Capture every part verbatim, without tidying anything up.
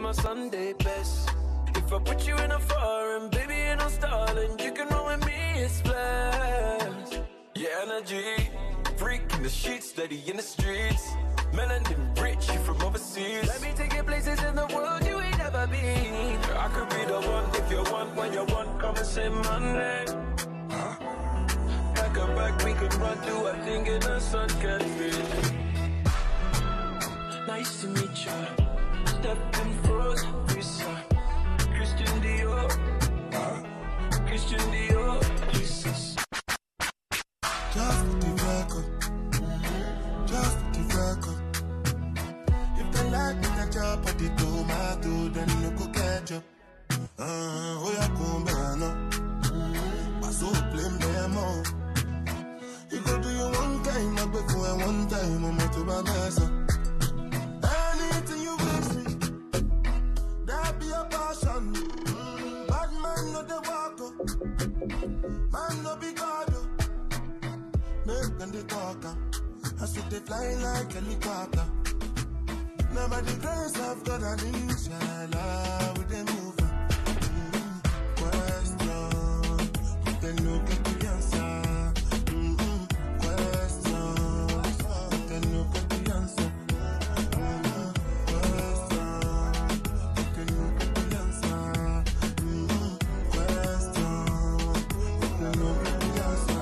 my Sunday best. If I put you in a foreign, baby, and I'm stalling, you can roll with me, it's blessed. Yeah, energy, freak in the sheets, steady in the streets. Melanin rich, you from overseas. Let me take you places in the world you ain't never been. I could be the one if you want, when you want, come and say my name. Huh? Back and back, we could run through a thing in the sun can reach. Nice to meet you. Step in froze, Visa. Christian Dior. Huh? Christian Dior. Jesus. Just put the record. Just put the record. If they like me, that job at the tomato, then you go catch up. Uh, oh, yeah, come back now. I saw blame them all. You go do your one time, I before one time, I'm out to my mess up. Anything you wish me, that be a passion. Mm, bad man, no the walker. Man, no be God. Make them the talker. I see they fly like a helicopter. Never the grace of God and inshallah with them move. Mm-hmm. Question, but they no get the answer. Mm-hmm. Question, but they no get the answer. Mm-hmm. Question, but they no get the answer. Mm-hmm. Question, but they no get the answer.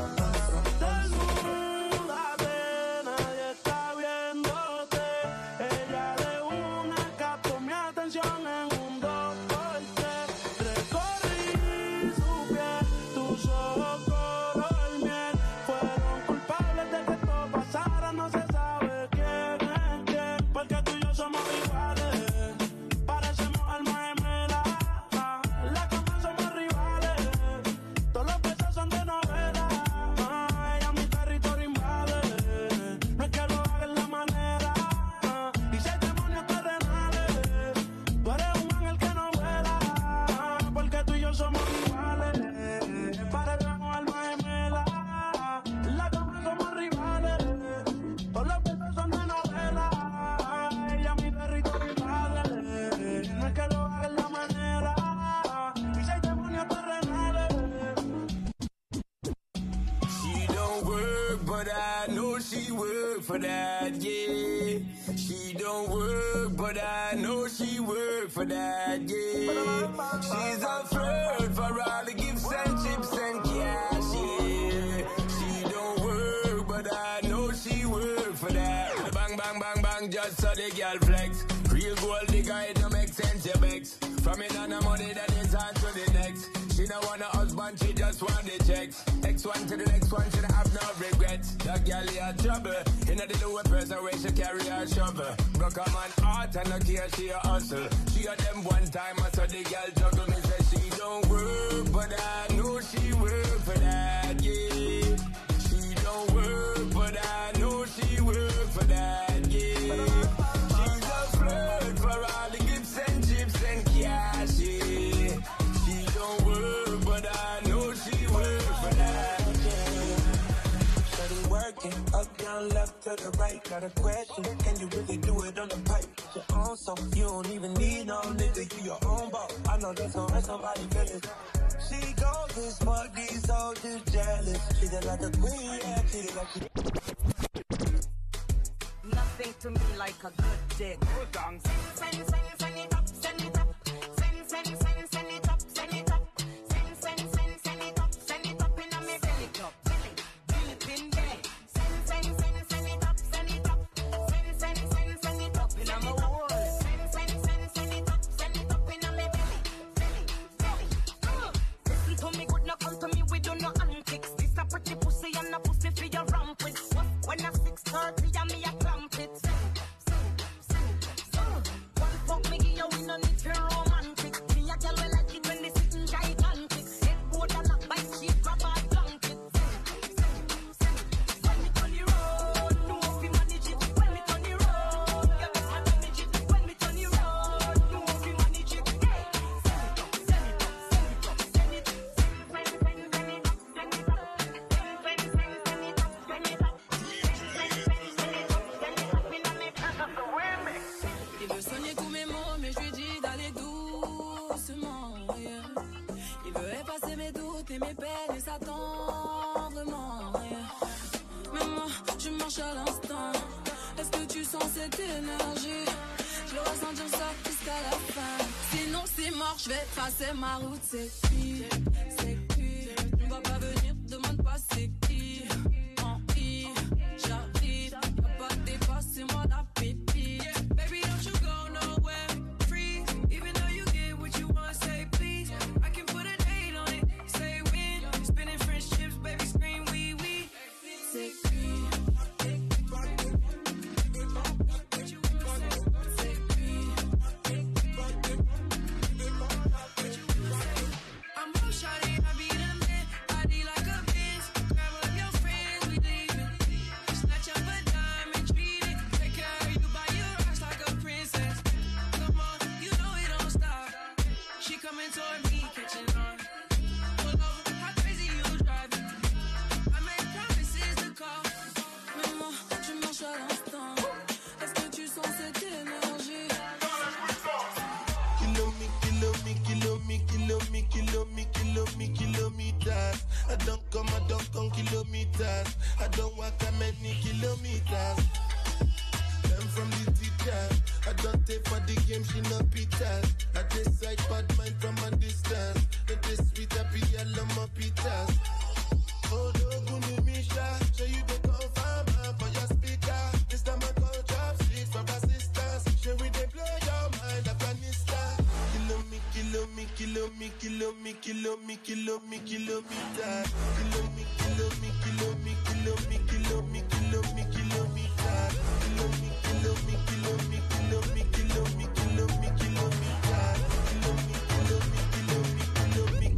But I know she work for that, yeah. She don't work, but I know she work for that, yeah. She's a flirt for all the gifts and chips and cash, yeah. She don't work, but I know she work for that. Bang, bang, bang, bang, just so the girl flex. Real gold digger, it don't make sense, you vex. From it on the money, that is on to the next. She don't want a husband, she just want the checks. X one to the next one, she don't have no regrets. That girl in trouble, in the lower person where she carry her shovel. Broke her man heart and no care, she a hustle. She a them one time, I saw the girl juggle. Me say she don't work, but I know she work for that, yeah. She don't work, but I know she work for that, yeah. She's a flirt for all the gifts and chips and cash, yeah. She don't work, but I know she work for that, yeah. Steady working, up, down, left, to the right. Got a question, can you really do it on the pipe? Your own soul, you don't even need no nigga, you your own boss. I know that's gonna hurt somebody feelings. She goes this fuck, these soldiers jealous. She just like a queen, yeah, she just like she... Nothing to me like a good dick. Good dance. Send, send, send, send it up, send it up. Send, send, send, send it up, send it up. Send, send, send, send it up, send it up in a me belly cup. Deep in there. Send, send, send, send it up, send it up. Send, send, send, send it up in a me wall. Send, send, send, send it up, send it up in a me belly. Belly, belly. Listen to me good, no come to me with do no antics. This a pretty pussy and a pussy for your ramp with. When a six thirty and me a clamp it. One fuck laisser mes peines et s'attendre vraiment rien. Mais moi, je marche à l'instant. Est-ce que tu sens cette énergie? Je veux ressentir ça jusqu'à la fin. Sinon c'est mort, je vais tracer ma route. C'est qui? C'est qui? On va pas venir, demande pas c'est qui. En qui? J'arrive, y'a pas de débat, c'est moi l'appétit. Yeah, baby, don't you go nowhere. Freeze, even though you get what you want, say please. I can put a date on it, say when. Spinning French chips, baby, scream wee wee. C'est qui? I don't come, I don't come kilometers. I don't walk that many kilometers. I'm from the teacher. I don't take for the game, she no pitas. I decide bad mind from a distance. But this sweet happy, I love my pitas. Oh, no, Guni Misha. Show you the confirm for your speaker. This time I call job six for assistance. Show we they blow your mind, Afghanistan. Kilo me, kilo me, kilo me, kilo me, kilo me, kilo me, kilometer. Kilo me, kilo me, kilo me, kilo me, kilo me, kilo me, kilometer. Kilo me, kilo me, kilo me, kilo me, kilo me, kilo me, kilometer. Kilo me, kilo me, kilo me, kilo me.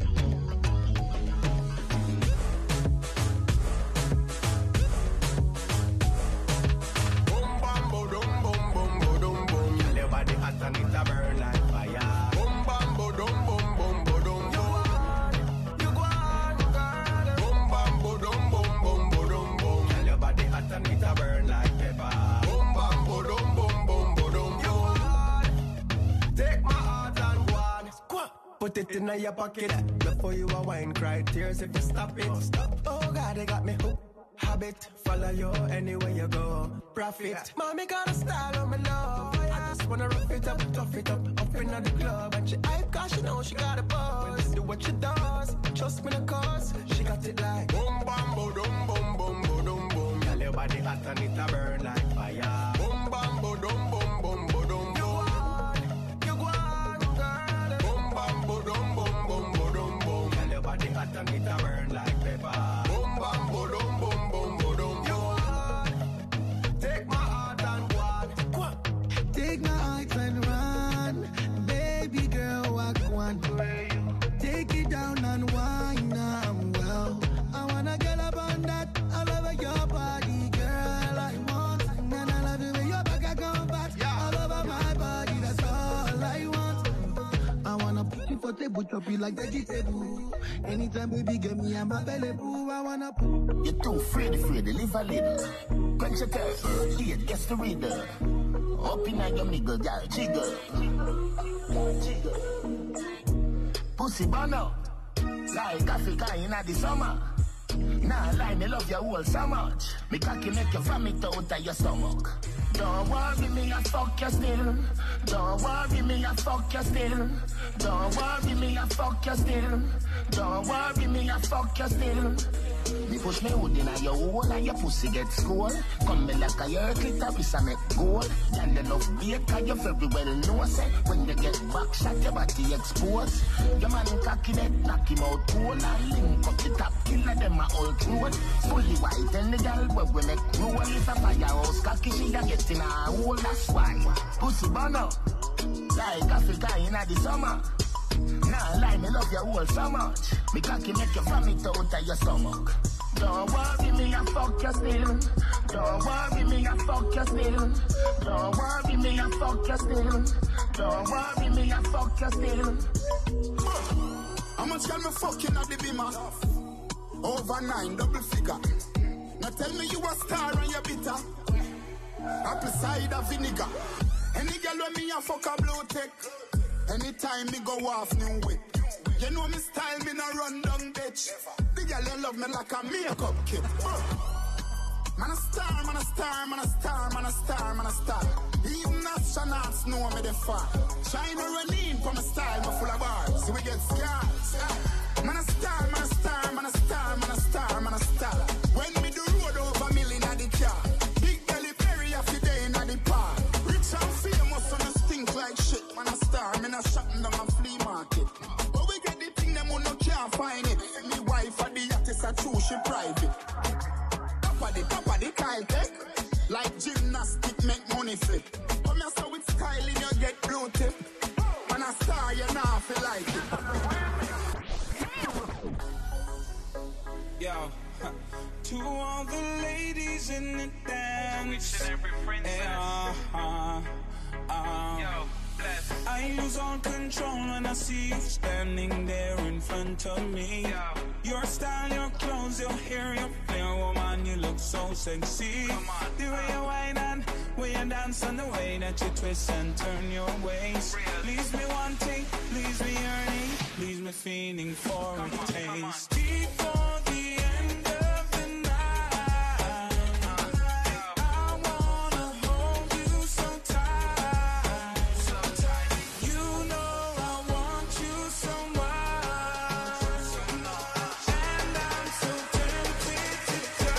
Boom bam bo dum boom boom bo dum boom. Girl, your body hot and it a burn like fire. Boom bam bo dum boom boom bo dum boom. You go on, girl. Boom bam bo dum boom boom bo dum boom. Girl, your body hot and it a burn like pepper. Boom bam bo dum boom boom bo dum boom. Take my heart and go on. Put it in your pocket. Before you a wine, cry tears if you stop it. Stop. Oh God, they got me hooked. Habit, follow you anywhere you go. Profit, mommy got a style on my love. I just wanna rough it up, tough it up, up in the club. And she hype cause she know she got a buzz. Do what she does, trust me the cause. She got it like boom bam bo dum boom boom bo dum boom. Girl, your body hot and it a burn like fire. Boom bam bo dum boom boom bo dum boom. You want, you want, girl. Boom bam bo dum boom boom bo dum boom. Girl, your body hot and it a burn like pepper. Boom bam bo dum boom. Take my eyes and run, baby girl, walk one. Take it down and wine now, well. I wanna get up on that, I love your body, girl, I want. And I love it when your back I come back, all over my body, that's all I want. I wanna put you for table, chop you like vegetable. Anytime baby get me, I'm available, I wanna put. You're too afraid, afraid to live a little. Quench your thirst, lead, guess the reader. Up in your nigga, girl, jiggle. Jiggle. Pussy bono, like Africa in the summer. Nah, lie, me love your whole so much. Me cocky make you vomit out of your stomach. Don't worry me, I fuck you still. Don't worry me, I fuck you still. Don't worry me, I fuck you still. Don't worry me, I fuck you still. Me push me hood in your hole and your pussy get skull. Come me like a your clitoris and make gold. Y'all enough bait cause you very well know say when you get back shot your body exposed. Your man cocky dead, knock him out cold. And link up the top killer them a old road. Fully white and the girl where we make roll. If a firehouse cocky she a get in a hole. That's why pussy bono like Africa in the summer. Nah, lie, me love you all so much. Me cocky make you vomit out of your stomach. Don't worry me, I fuck you still. Don't worry me, I fuck you still. Don't worry me, I fuck you still. Don't worry me, I fuck you still. How much can me fucking at the beamer? Over nine, double figure. Now tell me you a star and you bitter. Apple cider vinegar. Any girl when me a fuck a blue tech. Anytime me go off new whip. You know me style, me no run down, bitch. The girl you love me like a makeup kit. Uh. Man a star, man a star, man a star, man a star, man a star. Even astronauts know me the far. China run in for my style, me full of bars. So we get scars. Man a star, man a star, man a star, man a star, man a star. When me do road over million at the car. Big belly Perry off the day in the park. Rich and famous on a stink like shit. Man a star, me not shutting down a flea market. But we get the thing them who no can't find it. Me wife at the artist a true, she private. Top of the, top of the Kyle tech. Like gymnastic make money flip. Come here so with styling you get blue tip. Man a star, you not feel like it. Yo, to all the ladies in the dance. Each and every princess. Yeah, uh, uh, Yo, bless. I lose all control when I see you standing there in front of me. Yo. Your style, your clothes, your hair, your flair, woman, you look so sexy. Come on, the way you whine and way you dance and the way that you twist and turn your waist. Real. Leaves me wanting, leaves me yearning, leaves me feeling for Come a on, come on. taste. Before the end of the night, I wanna hold you so tight. So tight. You know I want you so much, and I'm so tempted to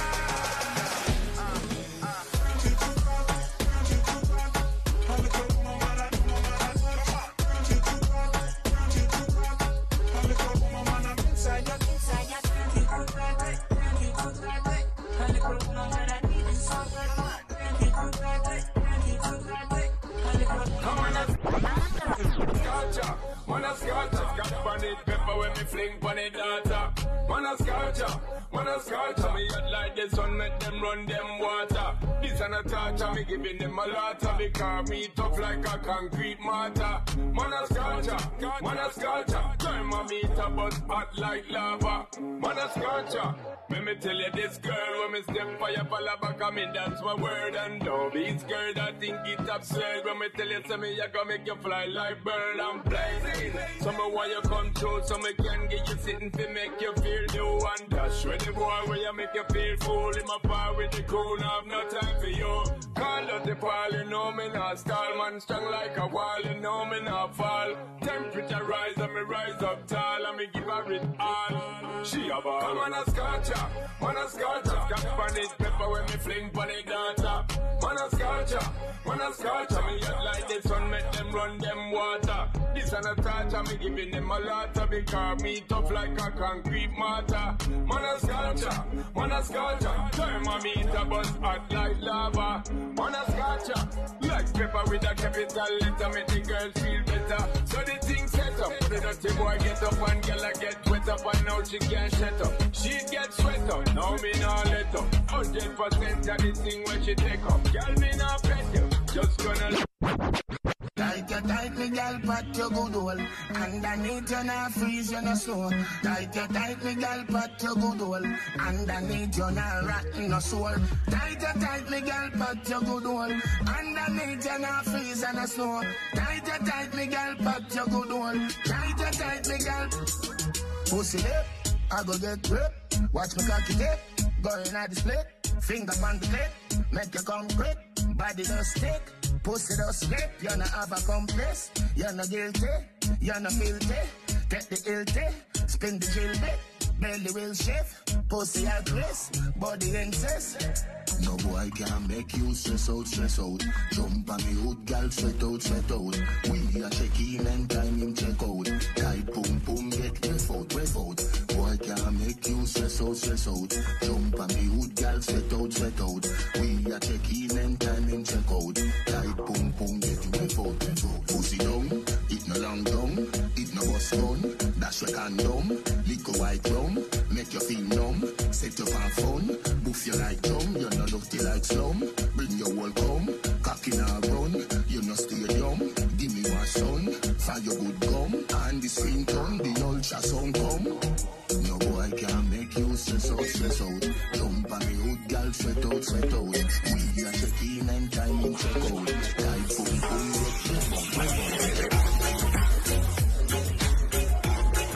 Scorcher, man a scorcher, got on it pepper when me fling pon it data. Man a scorcher, man a scorcher, me hot like the sun, make them run them water. This an a torture, me giving them a lot, because me tough like a concrete mortar. Man a scorcher, man a scorcher, turn my meter but hot like lava. Man a scorcher, let me tell you this girl, when me step for your pala back, I mean that's my word, and don't be scared, I think it's absurd. When me tell you, say me, I gonna make you fly like bird, I'm blazing. So me want you come through, so me can get you sitting to make you feel new and dash. When the boy where you make you feel full, in my power with the cool, now have no time for you. Call out the ball, you know me not stall, man strong like a wall, you know me not fall. Temperature rise, and me rise up tall, and me give her it all. She a ball. Man a scorcher, man a scorcher, got on it pepper when me fling pon it data. Man a scorcher, man a scorcher, me hot like the sun, make them run them water. This an a torture, me giving them a lot, because me tough like a concrete mortar. Man a scorcher, man a scorcher, thermometer bust hot like lava. Man a scorcher, like pepper with a capital letter, make the girls feel better. So the thing set up, the dirty boy get up and girl get wet up, and now she can't shut up. She get sweat up, now me nah let up. Hundred percent of the thing when she take up, girl me nah pet you, just gonna. Tight you tight me girl, pat your good hole. Underneath you not freeze, you no snow. Tight you tight me girl, pat your good hole. Underneath you not rotten no soul. Tight you tight me girl, pat your good hole. Underneath you not freeze and no snow. Tight you tight me girl, pat your good hole. Tight you tight me girl. Pussy lip, I go get ripped. Watch me cocky tip, going at the split. Finger on the clip, make you come quick. Body don't stick, pussy don't slip. You no have a complex, you no guilty, you no guilty. Take the guilty, spin the drill bit. Belly will shift, pussy at risk, body incest. No boy can make you stress out, stress out. Jump on me hood, gal, sweat out, sweat out. We a check in and time him check out. Tight boom boom, get ref out, ref out. Boy can make you stress out, stress out. Jump on me hood, gal, sweat out, sweat out. We a check in and time him check out. Tight boom boom, get ref out, ref out. Pussy down, it no long down, it no bust gun. Dash your condom, liquor white rum, make you feel numb. Set up on fun, boof you like drum. You're not dirty like slum. Bring your whole come, cock in a run. You no stadium, give me one son. Fire your good gum, and the screen turn, the ultrasound come. No boy can make you stress out, stress out. Jump on the hood, girl, sweat out, sweat out. We are check in and time in check out. Tight boom boom, get your bum, bum, bum.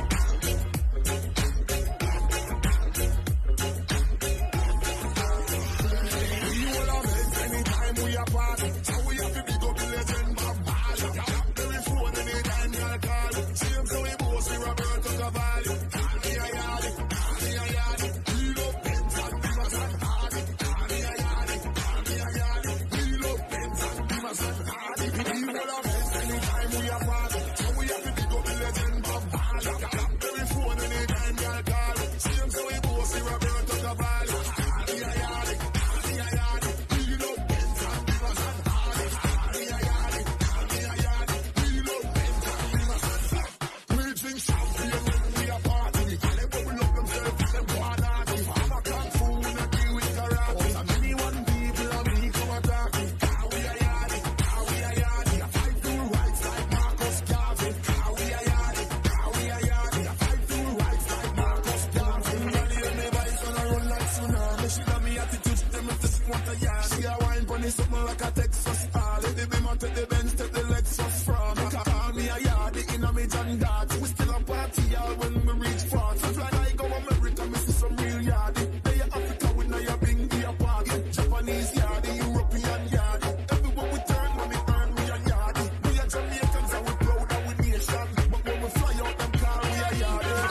them dots. We still a party, y'all, when we reach far. So fly like go America, me see some real yardie. They are Africa, we know you bring the apart. Japanese yardie, European yardie. Everywhere we turn, when we earn, we are yardie. We are Jamaicans and we proud of we nation. But when we fly out them car, we are yardie.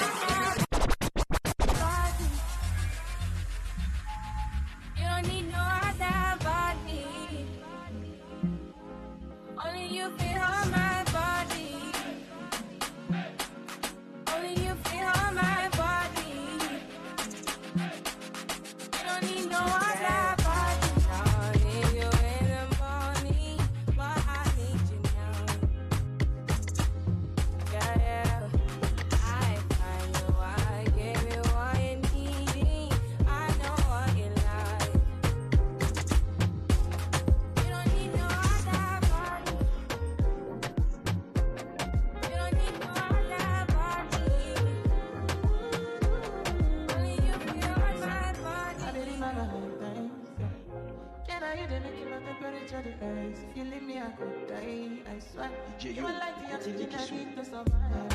You don't need no other body. Only you feel on my body. Only you feel on my body. You don't need no other body. I'll leave you in the morning, but I need you now. Yeah, yeah. I find you, I give you what you need. I know what you like. You don't need no other body. You don't need no other body. Only you feel on my body. I didn't know how time. Can I hear the killer temperature device? If you leave me, I could die. I swear. You are like the oxygen I need to survive.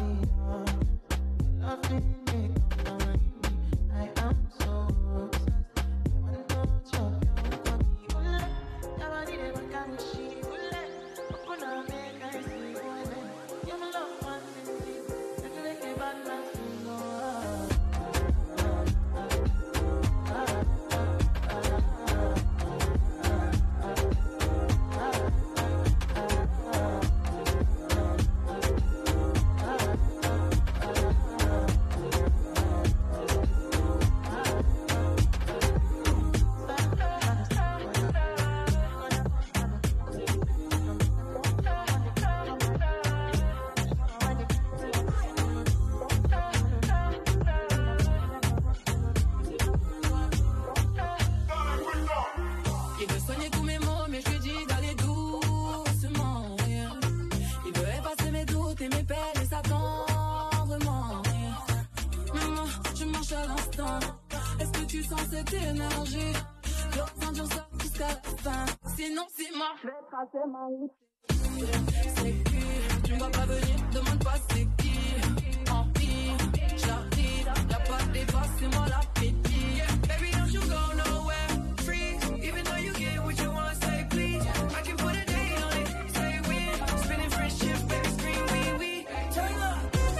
Loving me, I am so obsessed. One touch of your body, now I need a can she open up, make I see women. You my love one thing, make you make a bad man feel no. Il veut soigner tous mes mots, mais je lui dis d'aller doucement. Yeah. Il veut effacer mes doutes et mes peines et s'attendre vraiment. Yeah. Mais moi, je marche à l'instant. Est-ce que tu sens cette énergie? Je ressens dur ça jusqu'à la fin. Sinon, c'est mort, je vais tracer ma route. C'est qui? Tu ne vas pas venir, demande pas c'est qui. En pire, j'arrive, y'a pas de débat, c'est moi l'appétit. Baby, don't you go nowhere. Even though you get what you want, say please. I can put a date on it, say we. Spinning friendship, baby, scream we, we. Turn up.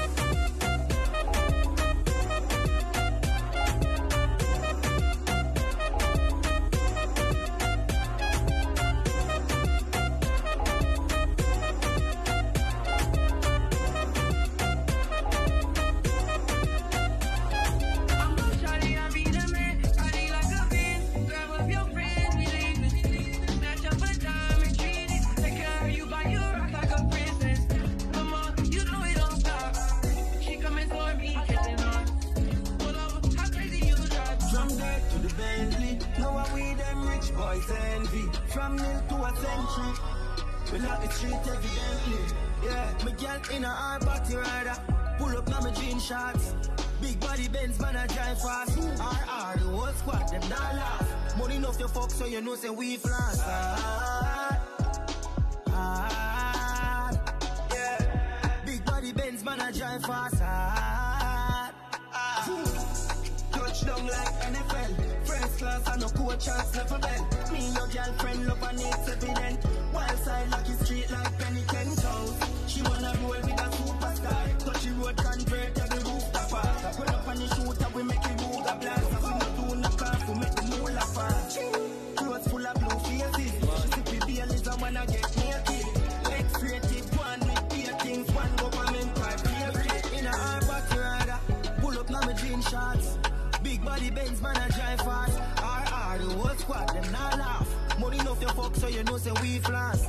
I'm gonna try to be the man, party like a bin. Grab up your friends, we leave the city. Snatch up a dime and treat it. Take care of you, buy you rock like a princess. Come on, you know it don't stop. She coming for me, kissing on. Pull over, how crazy you drive. From there to the Bentley, now I we them rich boys envy. From nil to a century, we lock the street evidently. Yeah, my girl in a hard party rider, pull up now my jean shorts. Big body Benz man I drive fast. R R the whole squad them not laugh. Money enough to fuck so you know say we flash. Hard, hard, yeah. Big body Benz man I drive fast. Hard, hard. Touchdown like N F L. First class and no coach chance never bell. Me and your girlfriend love and it's evident. Wild side like the street like Penny Kentown. She wanna roll with a superstar. Touch the road convert every roof topper. Put up on the shooter we make it move a blast. We not do no car we make the moolah fast. Clothes full of blue faces. She see the Baileys and wanna get naked. X-rated one with beer things. One government car favorite. In a hard party rider, pull up now my jean shorts. Big body Benz man I drive fast. R R the whole squad them not laugh. Money enough your fuck so you know say we flash.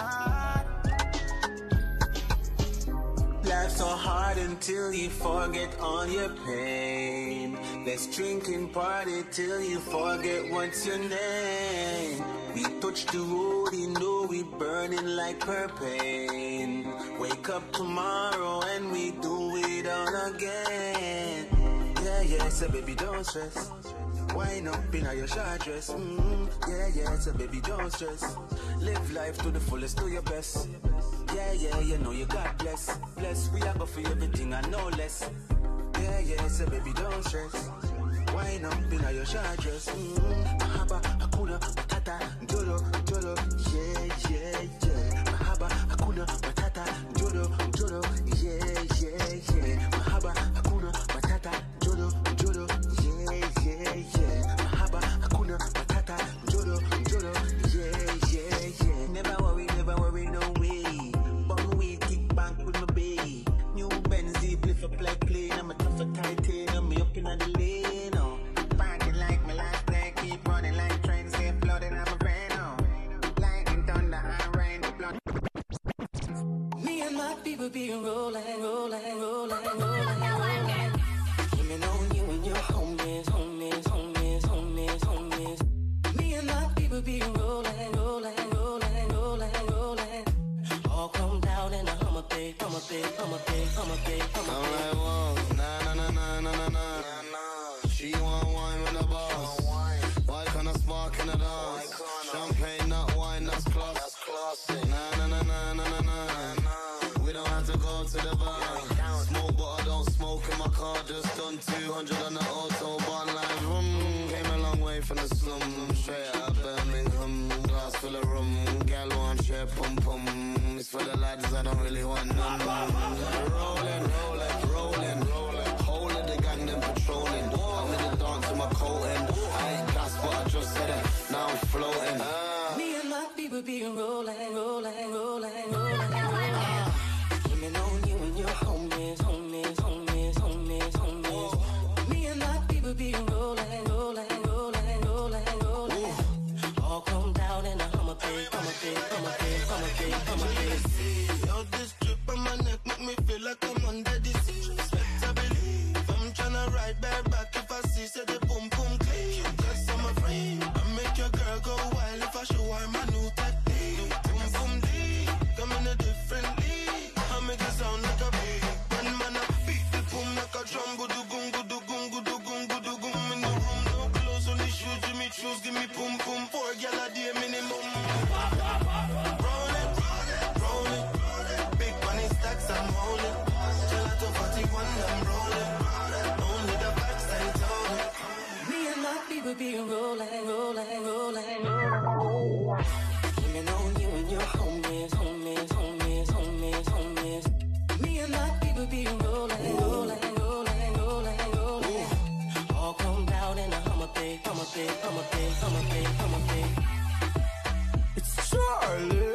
Life's so hard until you forget all your pain. Let's drink and party till you forget what's your name. We touch the road, you know we burning like propane. Wake up tomorrow and we do it all again. Yeah, yeah, so baby don't stress. Wind up in your short dress. Mm, yeah, yeah, so baby don't stress. Live life to the fullest, do your best. Yeah, yeah, you know you got bless. Bless, we are go for everything and no less. Yeah, yeah, so baby don't stress. Wine up in your short dress. Mm-hmm. Mahaba, Hakuna, Matata, Jodo, Jodo. Yeah, yeah, yeah. Mahaba, Hakuna, Matata, Jodo, Jodo. Yeah, yeah, yeah. Mahaba, Hakuna, Matata, Jodo, Jodo. Yeah, yeah, yeah. Mahaba, Hakuna, Matata, Jodo, Jodo. Yeah, yeah, yeah. Never worry, never worry, no way. Bum weed, kick back with my baby. New Benzie, bliff up like plane. I'm a tougher titanium, me up in the lane. Oh. Party like my last day, keep running like trains, stay floating, I'm a friend. Oh. Lightning, thunder, and rain, the blood. Me and my people be rolling, rolling, rolling, rolling. Dreaming on you and your homies, homies, homies, homies, homies. Me and my people be rolling, rolling, rolling, rolling, rolling. All come down in a hummer pay, hummer pay, hummer pay, hummer pay, hummer I'm pay. like, whoa, nah, nah, nah, nah, nah, nah, nah. She want wine with the boss. Why can't I spark in the dance? Champagne, not wine, that's class. Nah, nah, nah, nah, nah, nah, nah. We don't have to go to the bar. Smoke, but I don't smoke in my car. Just done two hundred on the autobahn. Like, rum, came a long way from the slum. Straight out of Birmingham, glass full of rum. Gal want share pum pum. It's for the lads, I don't really want none. Rolling, rolling, rolling, rolling. Whole of the gang, them patrolling. I'm in the dance with my coat in. I ain't gas, but I just said it. Now I'm floating. Me and my people be rolling, rolling, rolling, rolling. Dreaming on you and your homies, homies, homies, homies, homies. Me and my people be rolling, rolling, rolling, rolling, rolling. All come down in a hummer pay, hummer pay, hummer pay, hummer pay, hummer pay. Yo, this drip on my neck make me feel like I'm under the sea. Respect, I believe. I'm tryna ride bareback if I see say the boom boom clean. Cause I'm afraid I make your girl go wild if I show her my new technique. Boom boom deep, come in a different league. I make it sound like a beat. When man I beat the boom like a drum. Gudu gung, gudu gung, gudu gung, gudu gung. In the room, no clothes, only shoes. Give me shoes, give me boom boom. Four gyal a day minimum. Roll it, roll it, roll it. Big money stacks I'm holding. Gelato forty-one I'm rolling. Only the backside holding. Me and my people be rolling, rolling, rolling, rolling. Dreaming on you and your homies, homies, homies, homies, homies. Me and my people be rolling, rolling, rolling, rolling, rolling. All come down in a hummer pay, hummer pay, hummer pay, hummer pay, hummer pay. It's Charlie.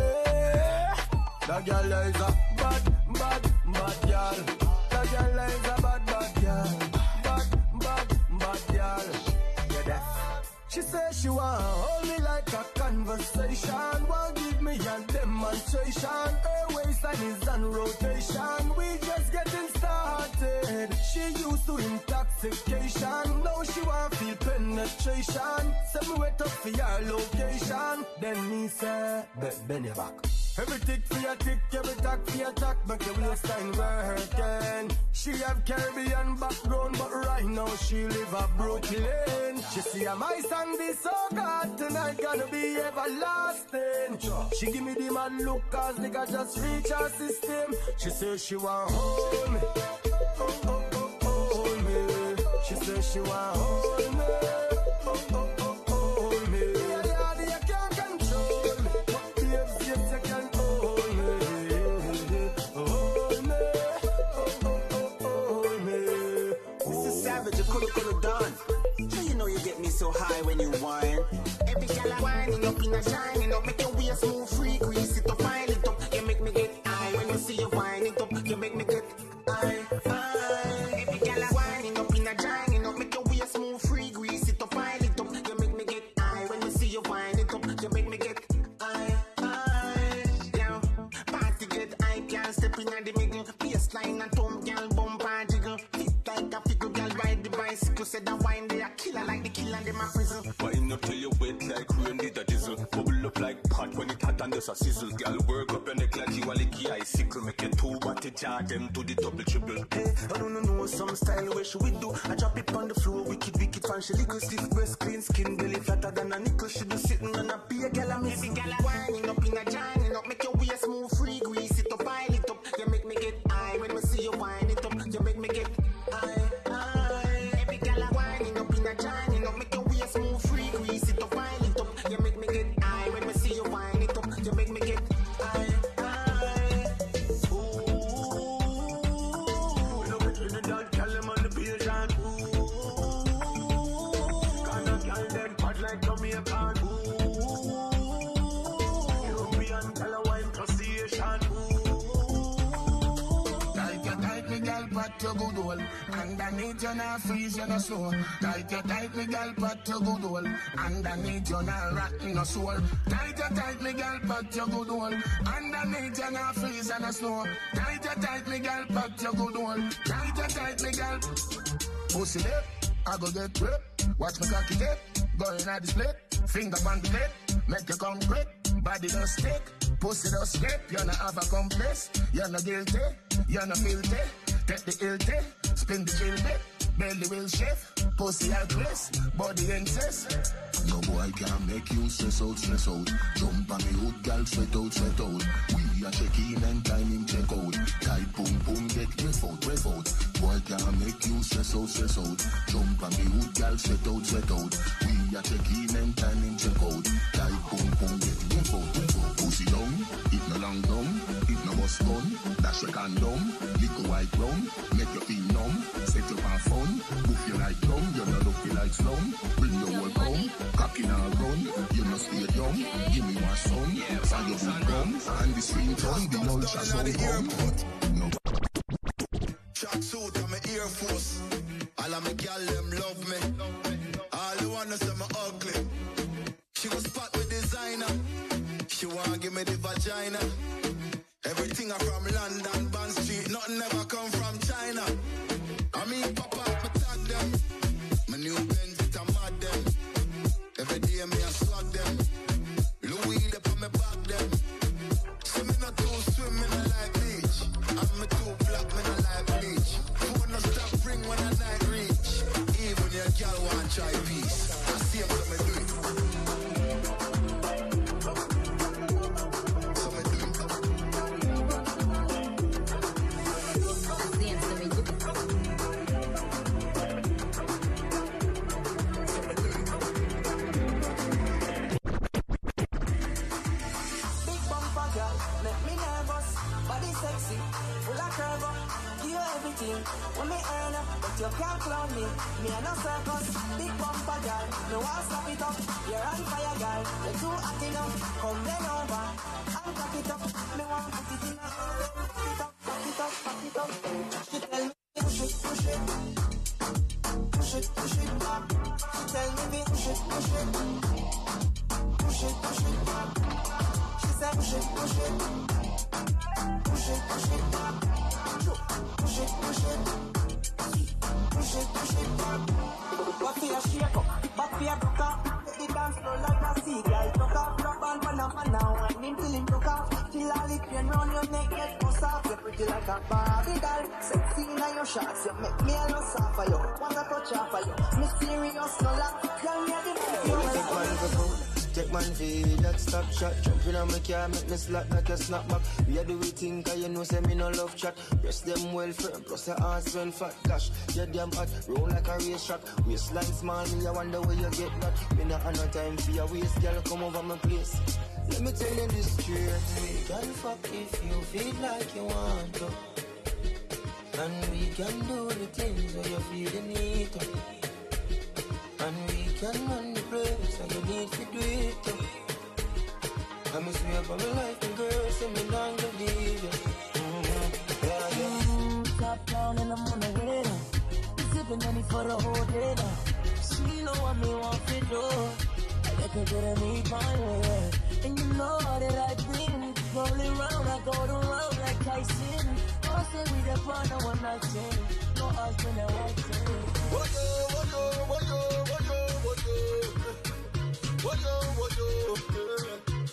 That girl is a bad, bad, bad girl. That girl is a bad, bad girl. Bad, bad, bad girl. Yeah, that. She says she want hold me like a conversation. Want give me a demonstration. Her waistline is on rotation. We just getting started. She used to intoxication. Now she want feel penetration. Send me wait up for your location. Then me say, bend, bend your back. Every tick for your tick, every tack for your tack. Make your waistline working. She have Caribbean background, but right now she live a Brooklyn. She see a my song be so good tonight, gonna be everlasting. She give me the mad look, cause nigga just reach her system. She say she want hold me, oh, oh, oh, oh, hold me. She say she want hold me, oh, oh, oh, oh, hold me. Yeah, yeah, you can't control me, but babes, yes, you can hold me, hold me, oh, oh, oh, oh, hold me. This is savage, you coulda, coulda done. So you know you get me so high when you whine. Every girl a winding up in a shining up. Make your waist move free, grease it up, file it up. You make me get high when you see you wind it up. You make me get high, high. Every girl a winding up in a shining up. Make your waist move free, grease it up, file it up. You make me get high when you see you wind it up. You make me get high, high. Yeah, party get high, girl stepping on the middle. Baseline and thumb, girl bump and jiggle. Fit like a fickle, girl ride the bicycle. Said that wine they a killer like the killer in my prison. Wind up till you wet like rain did a diesel. Bubble bubble up like pot when it hot and there's a sizzle. Girl, work up your neck like you a licky icicle. Make you two body charge them to the double triple. Hey, I don't know some style where should we do? I drop it on the floor, wicked, wicked, fancy, little stiff breast, clean skin, belly flatter than a nickel. She do sitting on a beer, girl, I miss it. Girl, I winding up in a joining up, make your waist move free, grease it up, pile it up. You make me get high when we see you wind it up. You make me get high, high. Every girl I winding up in a joining up, make your waist move free, grease it up, pile it up. You make me get high when we see you wind it up. You make me get high, high. Ooh, look at you, the dog, tell them on the patient. Ooh, gonna girl them bad like Jamaican. Ooh, European color wine crustacean. Pat your good hole. Underneath you not freeze, you no slow. Tight you tight, me girl, pat your good hole. Underneath you not rotten no soul. Tight you tight, me girl, pat your good hole. Underneath you not freeze, you no slow. Tight you tight, me girl, pat your good hole. Tight you tight, me girl. Pussy lip, I go get ripped. Watch me cocky dip, going at the split. Finger on the lip, make you come quick. Body don't stick, pussy don't skip. You no have a complex, you no guilty, you no guilty. Take the ill day, spin the drill bit, belly will shift, pussy helpless, body incest. No boy can make you stress out, stress out. Jump on me hood, girl, sweat out, sweat out. We are check in and time him check out. Tight boom boom, get ref out, ref out. Boy can make you stress out, stress out. Jump on me hood, girl, sweat out, sweat out. We are check in and time him check out. Tight boom boom, get ref out, ref out. Pussy down, it no long down, it no bust gun. Dash your condom, little white rum, make you feel numb. Set you on fun, move you like dumb. You no look you like slum. Bring your whole home, cock in a run. You must stay young, give me my son. Fire your boot gun, and the screen tongue. The knowledge has all come. No. Track suit, I'm an Air Force. All of my gal them love me. All the wanna say me ugly. She was spot with designer. She wanna give me the vagina. Everything I from London, Bond Street. Nothing ever come from China. I mean, pop up, me tag them. My new Benz, it a mad them. Every day me a swag them. Louis, they put me back them. See me not too swim, me not like beach. And me too black, me not like bleach. Phone no stop ring when I night reach. Even your girl want try peace. I see him, so me do it. So me do it. Sexy, full of curve, give you everything. When me earn up, but you can't clown me. Me and no circus, big bumper girl. Me want stop it up. You're on fire, girl. You're too hot enough. Come then over and cock it up. Me want put it in a pack it up, pack it up, pack it up. She tell me push it, push it, push it, push it back. She tell me push it, push it, push it, push it back. She said push it, push it. Push it, push it back. Push it, push it. Push it, push it back. Back for your shake up, back for your broke up. Make the dance floor like a seagull. Broke up, drop on Panama now. Winding till him broke up. Till all it rain round your neck, get bust off. You're pretty like a Barbie doll. Sexy in your shots, you make me a little soft for you. Wanna touch off for you. Mysterious, no laugh. Tell me the you Take man feel that stop shot. Jumping on my car, make me slack like a snapback. We are do we think, cause you know say me no love chat. Press them well firm, plus the ass when fat. Gosh, you're damn hot, roll like a race track. Waistline small, me I wonder where you get that. Me not have no time for your waist, girl, come over my place. Let me tell you this straight. We can fuck if you feel like you want to. And we can do the things where you feel the need to. And we can run the place, so you need to do it too. I'm a swear for my life, and girl, so me not gonna leave you. Mm-hmm. Yeah, yeah. Mm, top down and I'm on the way now. Sipping any for the whole day now. She know what me want to do. I get to meet my way. And you know that I've been rolling round, I go around like Tyson. I say we the partner one night stand. No husband and wife stand. Woyo, woyo, woyo, woyo, woyo, woyo, woyo.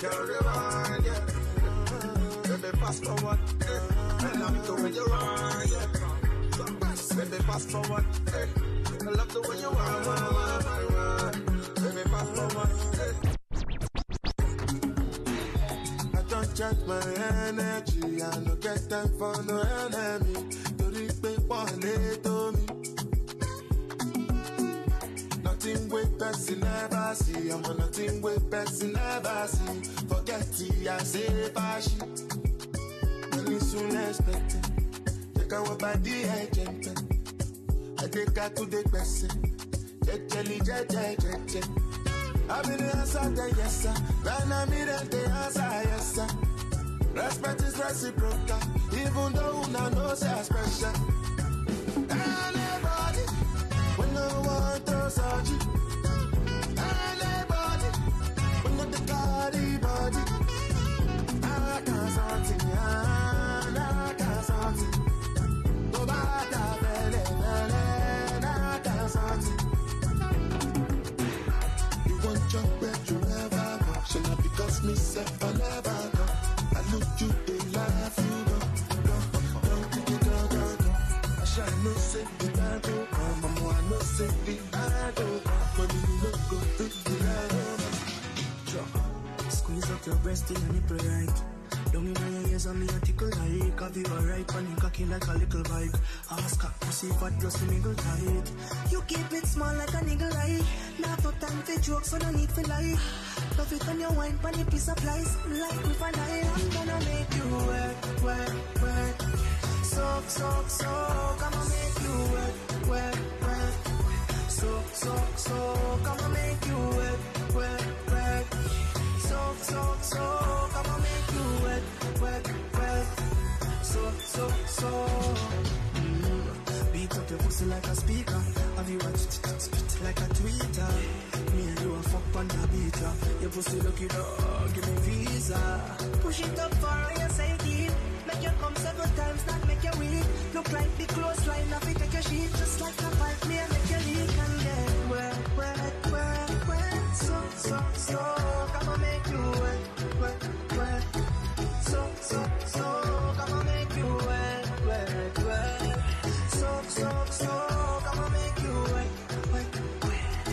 carry on, yeah. Baby, fast forward, yeah. I love the way you run, yeah. Baby, fast forward, yeah. I love the way you run, run, run, run. Baby, fast forward, yeah. I don't check my energy, I don't get time for no enemy. Don't respect one to me. Nothing with person never see. I'm on nothing with person never see. Forget it, I say fashi. Really soon expected. Take our body agent. I take her to the person. Check jelly, check, check, check, check. I'm in the answer, the yes sir. When I'm in the answer, yes sir. Respect is reciprocal. Even though I know say special. Anybody, when no one throws at you. Anybody, when not the body, body. I can't something, I can't something. Go back to belly, belly, I can't something. You want your bread, you never go. So not because me self, I never go. I look you, they laugh, you go. I know say the bad go come, I know say the bad go come, but you look good to the bad. Squeeze up your breast in your nipple right. Don't in my ears and me a tickle like. Have you alright when you cocky like a little bike. Ask her pussy fat just to mingle tight. You keep it small like a niggle eye. Not no time for jokes, so no need for lie. Love it when you wine pan a piece of lies. Like with a lie, I'm gonna make you work, work, work. Soak, soak, soak, I'ma make you wet, wet, wet. Soak, soak, soak, I'ma make you wet, wet, wet. Soak, soak, soak, I'ma make you wet, wet, wet. Soak, soak, soak. Mm. Beat up your pussy like a speaker. Have you watched like a tweeter? Me and you a fuck on the beater. Your pussy lucky dog, give me visa. Push it up for your safety. Make you come several times, not make you weak. Look like the clothesline, I take your sheet. Just like a pipe, me make you leak and get wet, wet, wet, wet. So, so, so, I'ma make you wet, wet, wet. So, so, so, I'ma make you wet, wet, wet. So, so, so, I'ma make you wet, wet, wet.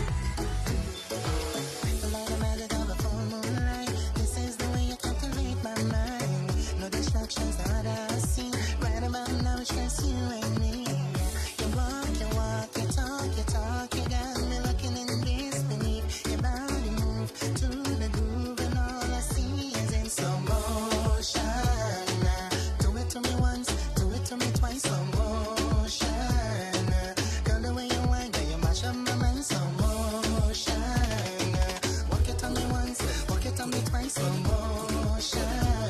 The light of magic of a full moonlight. This is the way you captivate my mind. No distractions that I see. Right about now, it's just you and me. You walk, you walk, you talk, you talk. You got me looking in disbelief. Your body move to the groove, and all I see is in slow motion. Do it to me once, do it to me twice, slow motion. Girl, the way you whine, girl, you mash up my mind, slow motion. Walk it on me once, walk it on me twice, slow motion.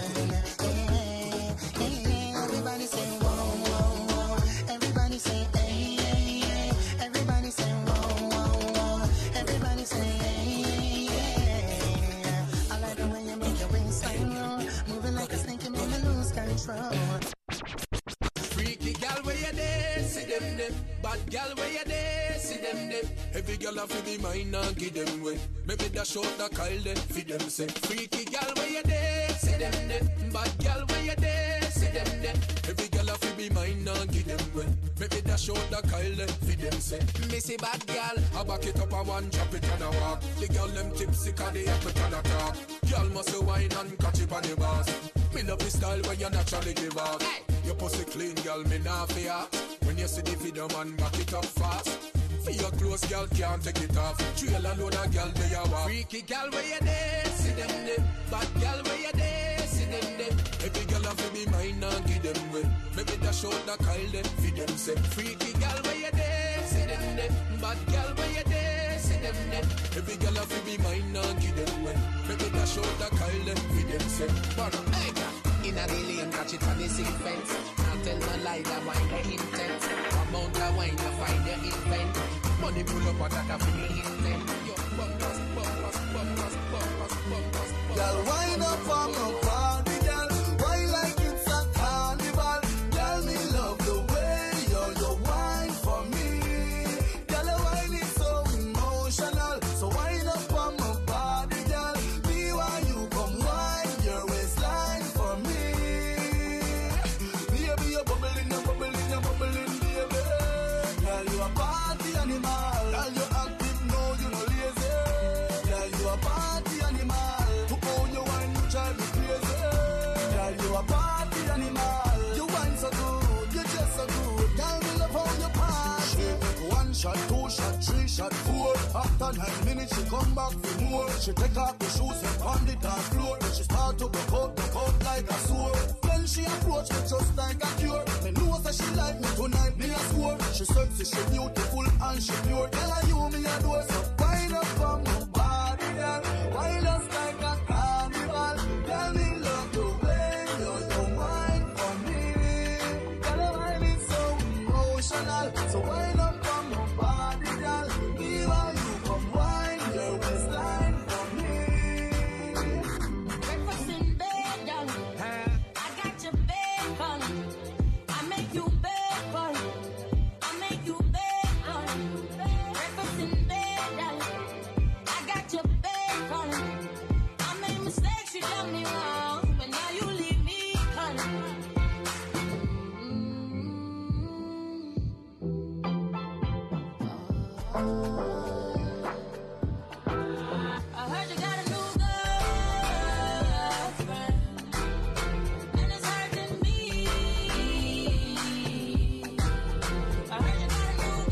Everybody say whoa, whoa, whoa. Everybody say hey, hey, hey. Everybody say whoa, whoa, whoa. Everybody say hey, hey, hey. I like the way you make your waistline roll. Moving like a snake, you make me lose control. Freaky gal where you there, see them there. Bad gal where you there, see them there. Every gal have to be mine and give them way. Maybe that short that Kyle them, feed them say. Freaky gal where you there, see them there. Bad gal where you there, see them there. Every gal have to be mine and give them way. Maybe that short that Kyle them, feed them say. Missy bad gal, I back it up a one, drop it and a walk. The gal them tipsy cause they have it and a talk. Gal must wine and catch it on the bars. Me love the style when you naturally give off. Hey. Your pussy clean, girl, me nah fear. When you see the video, man, back it up fast. For your clothes, girl, can't take it off. Trail a load of girl, they are walk. Freaky girl, where you there? See them there. Bad girl, where you there? See them there. Every girl have to be mine and give them way. Maybe that short that Kyle them, feed them say. Freaky girl, where you there? See them there. Bad girl, where you there? See them there. Every girl have to be mine and give them way. Maybe that short that Kyle them, feed them say. But hey, girl. In a lane, catch it on the same fence. Can't tell no lie, that wine the intent. Amount of wine, I find the invent. Money pull up, but that for the intent. Yo, bumpers, bumpers, bumpers, bumpers, bumpers. Girl, wine up on my party, girl. Wine like it's a carnival. Girl, me love the way you you wine for me. Girl, the wine is so emotional. So wine up on my party, girl. Be why you come wine. a party animal. You wine so good, you just so good. Girl, me love how you party. One shot, two shot, three shot, four. After nine minutes, she come back for more. She take off the shoes and pound the dance floor. Then she start to go out, go out like a sword. Then she approach me just like a cure. Me know that she like me tonight, me a score. She sexy, she beautiful and she pure. Tell her you me a do so wind up from my body, girl. Wind up like a carnival. Tell me love the way you do wine for me. Tell her mine is so emotional. So wind up from my body, girl. Me while you come wine your waistline for me. Breakfast in bed, darling. I got your bacon. I make you bacon. I make you bacon. Breakfast in bed, darling. I got your bacon. I made mistakes, you done me wrong, but now you leave me calling. I heard you got a new girlfriend, and it's hurting me. I heard you got a new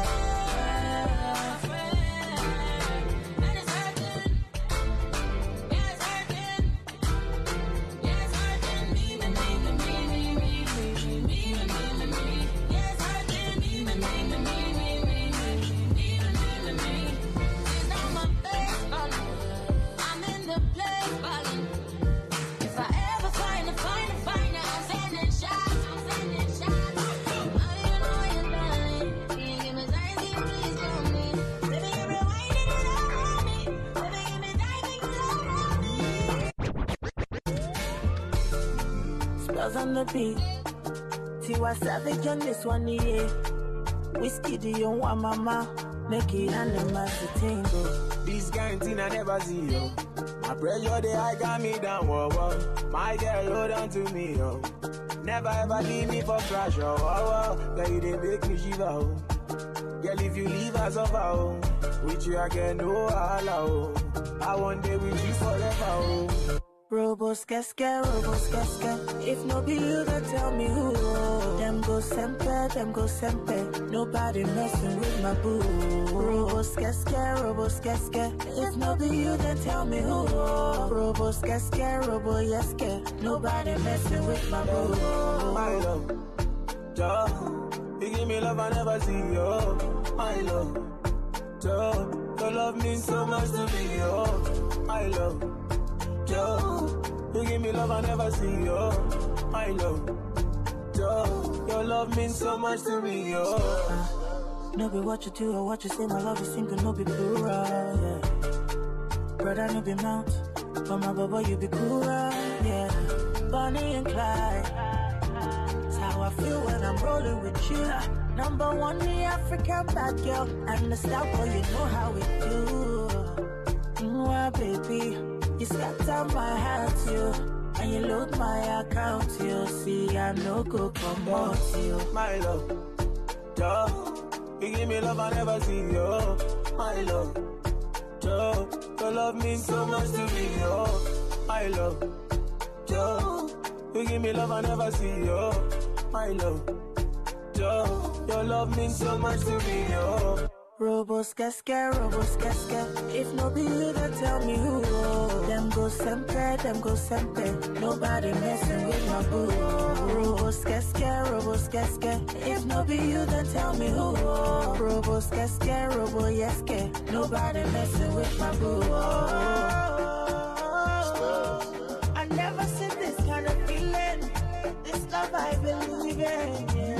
girlfriend, and it's hurting. Yeah, it's hurting. Yeah, it's hurting me, me, me, me, me, me, me, me, me, me, me, me, me. Yeah, it's hurting me, me, me, me, me, me, me, me, me, me, me, me. She's on my face, balling. I'm in the place, balling. If I ever find her, find her, find her, I'm sending shots, I'm sending shots. Oh, you know you're lying. Can you give me time, can you please tell me? Baby, you're rewinding it all on me. Baby, give me time, make it all on me. Spells on the beat. Tiwa Savage on this one, yeah. Whiskey, do you want mama? Make it animal to tingle. This kind thing I never see, yo. My pressure, they high got me down, whoa, whoa. My girl, hold on to me, yo. Never ever leave me for crash, oh, whoa, whoa. Girl, you they make me shiver, oh. Girl, if you leave us over, oh. With you, I get no allow, oh. I want day with you forever, oh. Robos casca, robos casca. If no be you, then tell me who. Them go sempe, them go sempe. Nobody messing with my boo. Robos casca, robos casca. If no be you, then tell me who. Robos casca, robo yeske. Nobody messing with my boo. My love, Joe, you give me love I never see, yo. My love, Joe, your love means so much to me, yo. My love, Joe, you give me love I never see, yo. My love, Joe, your love means so much to me, yo. Uh, no be what you do or what you say, my love is single, no be plural, yeah. Brother, no be mount, but my baba, you be cool, yeah. Bonnie and Clyde, that's how I feel when I'm rolling with you. Number one, the African bad girl, and the style, boy, you know how we do. Mwah, baby. You scatter my heart, you, and you load my account, you. See, I no go come out, you. My love, Joe, you give me love I never see, yo. My love, Joe, your love means so much to me, yo. My love, Joe, you give me love I never see, yo. My love, Joe, your love means so much to me, yo. Robos casca, robos casca. If no be you, then tell me who. Them go sempe, them go sempe. Nobody messing with my boo. Robos casca, robos casca. If no be you, then tell me who. Robos casca, robo yeske. Nobody messing with my boo. I never seen this kind of feeling. This love I believe in. Yeah.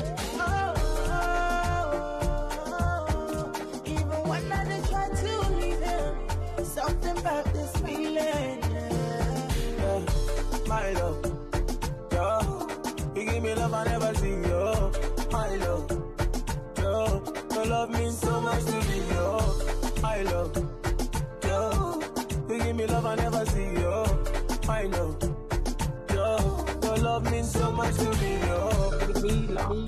Something about this feeling, yeah. My love, yo, you give me love I never see, yo. My love, yo, your love means so much to me, yo. My love, yo, you give me love I never see, yo. My love, yo, your love means so much to me, yo. Me love.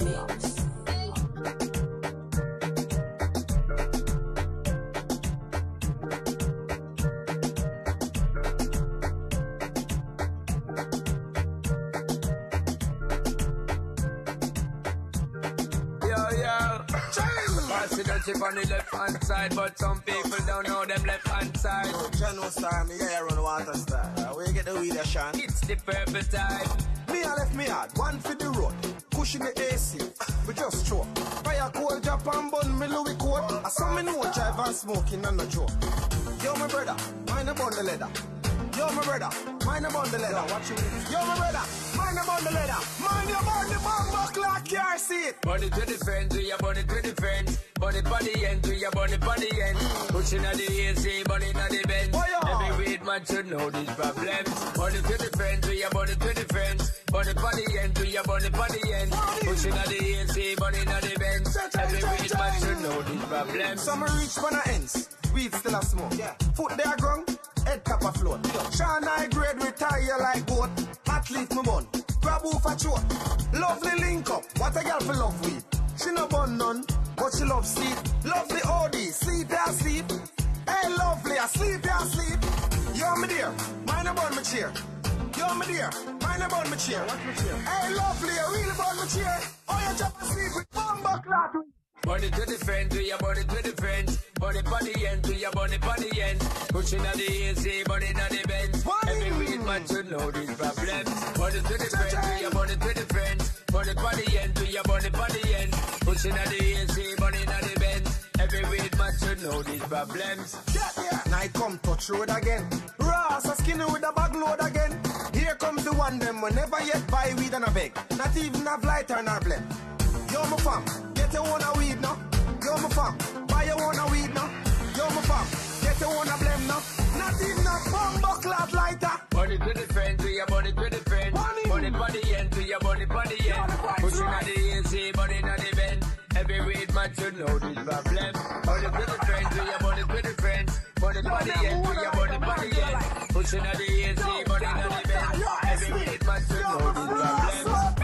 Searching on the left hand side, but some people don't know them left hand side. Yo, General Star, me yeah, run water star. Uh, where you get the weed, Sean? It's the purple type. Me I left me hard, one for the road. Pushing the A C, we just throw. Fire cold Japan bun, me Louis coat. I saw me no drive and smoking and no joke. Yo, my brother, mind about the leather. Yo, my brother, mind about the leather. Watch you. Yo, my brother, mind about the leather. Mind about the bomb clock, can't see it. Body to the fence, do your body to the fence. Body for the end, do your body for the end. Pushing at the A C, body at the bench. Every weed man should know these problems. Body to the fence, do your body to the fence. Body for the end, do your body for the end. Pushing at the A C, body at the bench. Every weed man should know these problems. Some reach for the ends, weed still a smoke. Yeah. Foot there ground, head cap a float. Sean I grade retire like goat. Hot leaf me bun, grab off a throat. Lovely link up, what a girl for love weed. She no bun none, but she love sleep. Lovely O D, sleep ya sleep. Hey lovely, I sleep ya sleep. Yo me dear, mind about my chair. Yo me dear, mind about my chair. Hey lovely, I really about my chair. Oh you jump asleep with bomba clock. Body to the fence, do your body to the fence. Body for the end, do your body for the end. Pushing at the A C, body at the bench. Every weed man should know these problems. Body to the fence, do your body to the fence. Body for the end, do your body for the end. Pushing at the A C, body at the bench. Every weed man should know these problems. Yeah, yeah. Now come touch road again. Raw, so skinny with a bag load again. Here comes the one them will never yet buy weed and a bag. Not even have lighter nor blend. Yo, my fam, get your own a weed now. Yo, my fam, buy your own a weed now. Yo, my fam, get your own a blem now. Not even a bomba cloud lighter. Body to the fence, do your body to the fence. Body for the end, do your body for the end. Pushing at the A C, body at the bend. Every weed man should know these problems. Body to the fence, do your body to the fence. Body for the end, do your body for the end. Pushing at the A C, body at the bend. Every weed man should know these problems.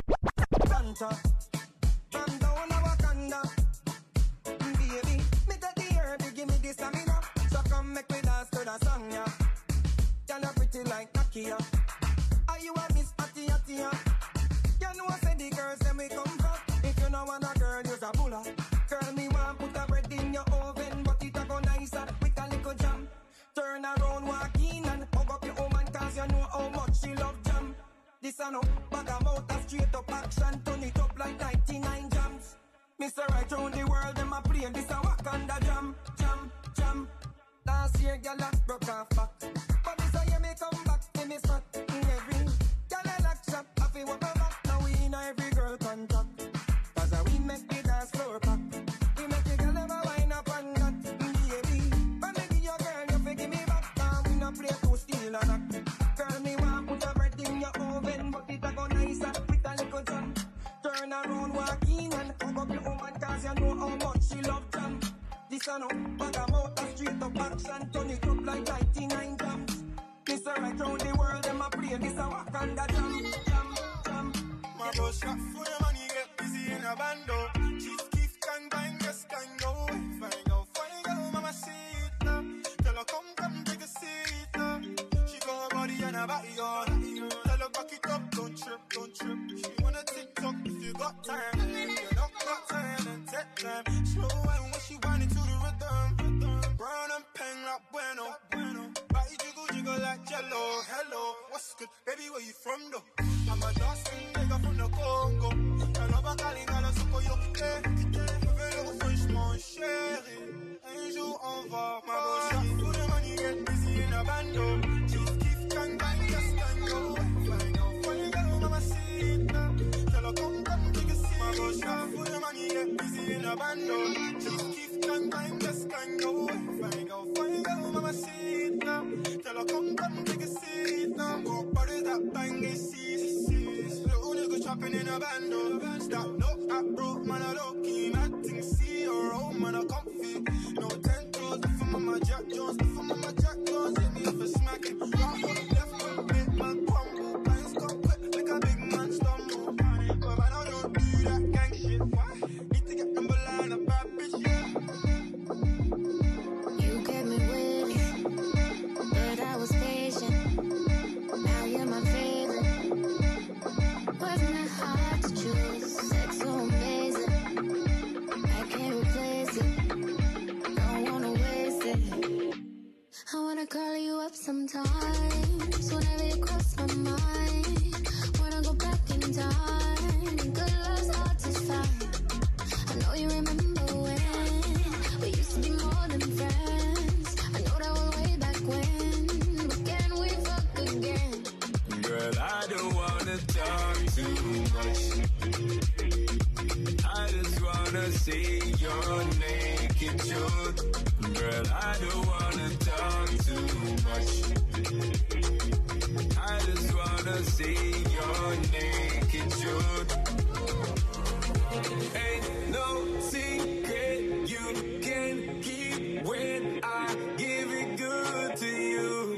From down a Wakanda, baby, me take the herb, give me the stamina. So come make me dance to the song, yeah. Girl, you pretty like Nakia. Are you a Miss Atty Atty? You know I say the girls them we come from. If you know want a girl, use a bulla. Girl, me want put a bread in your oven, but it a go nicer with a little jam. Turn around, walk in and hug up your woman, cause you know how much she love jam. This a no bag of mouth, a straight up action, turn it up like ninety-nine jams. Mister Right round the world, them a play this a Wakanda jam, jam, jam. Last year, girl, I broke off back, but this a year me come back, give me spot in every. Girl, I like shot, I feel what I'm back, now we in every girl contract. Cause uh, we make the dance floor pack, we make the girl ever wind up and that, baby. When me give your girl, you fi give me back, now we no play to steal a knock. Girl, me want put a bread in your oven, but it a go nicer with a little jam. Turn around, walk in and hug up your woman, cause you know how much she love jam. This a no bag of mouth, a straight up action, turn it up like ninety-nine jams. Mister Right round the world, them a play this a Wakanda jam, jam, jam. My boss shot for the money, get busy in a bando. Chief Keef can bang, yes can go. Fine go, fine go, mama see it now. Tell her come, come take a seat now. She got her body and her body on. Tell her back it up, don't trip, don't trip. She wanna TikTok if you got time. If you not got time, then take time. Slow and when she whining to the rhythm. Brown and pen like bueno, bueno. Body jiggle, jiggle like jello. Hello, what's good? Baby, where you from though? I'm a dancing nigga from the Congo. I love a calling, I love Soko Yoke. Avec le French, mon chéri. Un jour on va, ma bosse. Tout le money get busy in a bando. Chief Keef can bang, yes can go. Flying out, flying out, mama see it now. Tell her come, come, take a seat. My boss, tout le money get busy in a bando. Chief Keef can bang, yes can go. Flying out, flying out, mama see it now. Tell her come, come, take a seat now. Go party that bang, they see it. Little nigga chopping in a bando. Stop, no, I broke, man, I low key. Nothing see or home, man, I comfy. No ten toes, if I'm on my Jack Jones, if I'm on my Jack Jones, hit me for smacking. Rock on the left foot, big man crumble. Pines come quick, like a big man stumble. But man, I don't do that gang shit. Why? Need to get number line, a bad bitch, yeah. You kept me waiting, but I was patient. Now you're my favorite. Wasn't it hard to choose? Sex so amazing. good. Girl, I don't wanna talk too much. I just wanna see your naked truth. Ain't no secret you can keep when I give it good to you.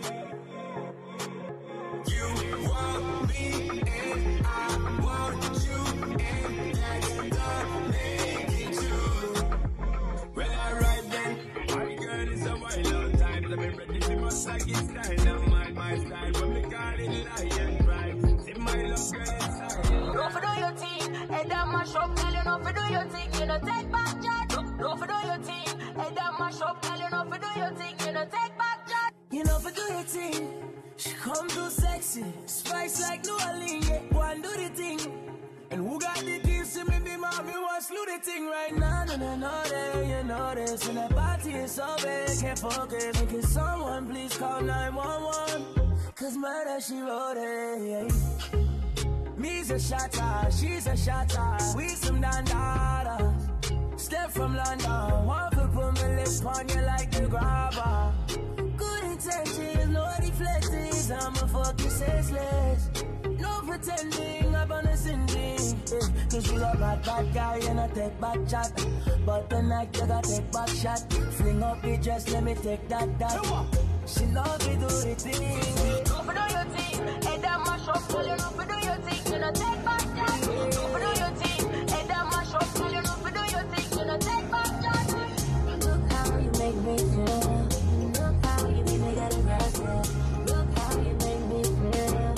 You want me and I want you, and that's the naked truth. Well, alright then, my girl is a wild out time. Let me ready to must like it's style. Now my my style, but me call it lion pride. See my love girl inside. Go for do your thing, head down mash up, tell you not for do your thing, you know take back shot. Go for do your thing, head down mash up, tell you not for do your thing, you know take back shot. You know for do your thing. She come too sexy, spice like New Orleans. Yeah, go and do the thing. And who got the keys to me, be mommy, watch do the thing right now. No, no, no, there, you know this. And that party is so big, can't focus. Can someone please call nine one one? Cause murder, she wrote it. Me's a shotter, she's a shotter. We some dandada. Step from London, one for put my lips on you like the grabber. Good intentions, no deflections. I'm a fucking senseless. No pretending, I'm on a sending. Yeah, cause you a bad, bad guy and I take back chat. But tonight you gotta take back shot. Fling up the dress, let me take that, that. She love me do the thing. Go for do your thing, head down mash up, tell you not for do your thing, you know take back shot. Go for do your thing, head down mash up, tell you not for do your thing, you know take back shot. Look how you make me feel. Look how you make me get aggressive. Look how you make me feel.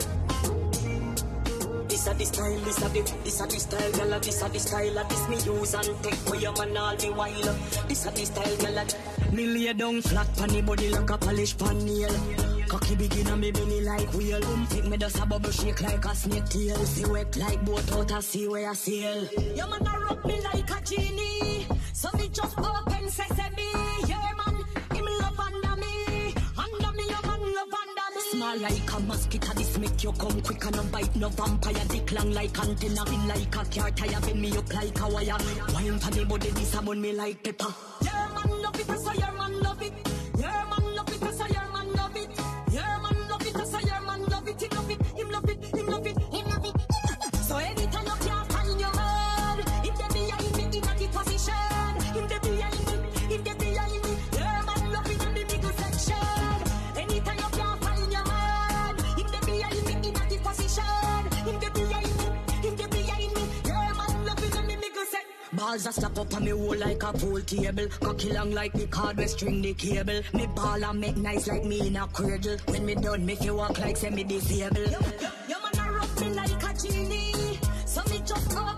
This a the style, this a the, this a the style, girl. This a the style, a this me use and take for your man all the while. This a the style, girl. Me lay down flat pon the body like a polish pan nail. Cocky begin and me belly like wheel. Take me just a bubble shake like a snake tail. See wet like boat out a sea where I sail. Your man a rub me like a genie, so me just open sesame. Yeah man, him love under me, under me your man love under me. Small like a mosquito, this make you come quick and no bite no vampire. Dick long like antenna, feel like a car tire. Bend me up like a wire. Wine for me body, this a bun me like pepper. Your man love it, so your man love it. Your man love it, so your man love it. Your man love it, so your man love it. He love it, him love it, him love it, him love it. So anytime you can't find your man, if they behind me in a the position, if they behind me, if they behind me, your man love it in the middle section. Anytime you can't find your man, if they behind me in a the position, if they behind me, if they behind me, your man love it in the middle section. Balls a stop up on me hole like a pool table. Cocky long like the cord we string the cable. Me ball and make nice like me in a cradle. When me done make you walk like semi disabled. Your man a rub me like a genie, so me just go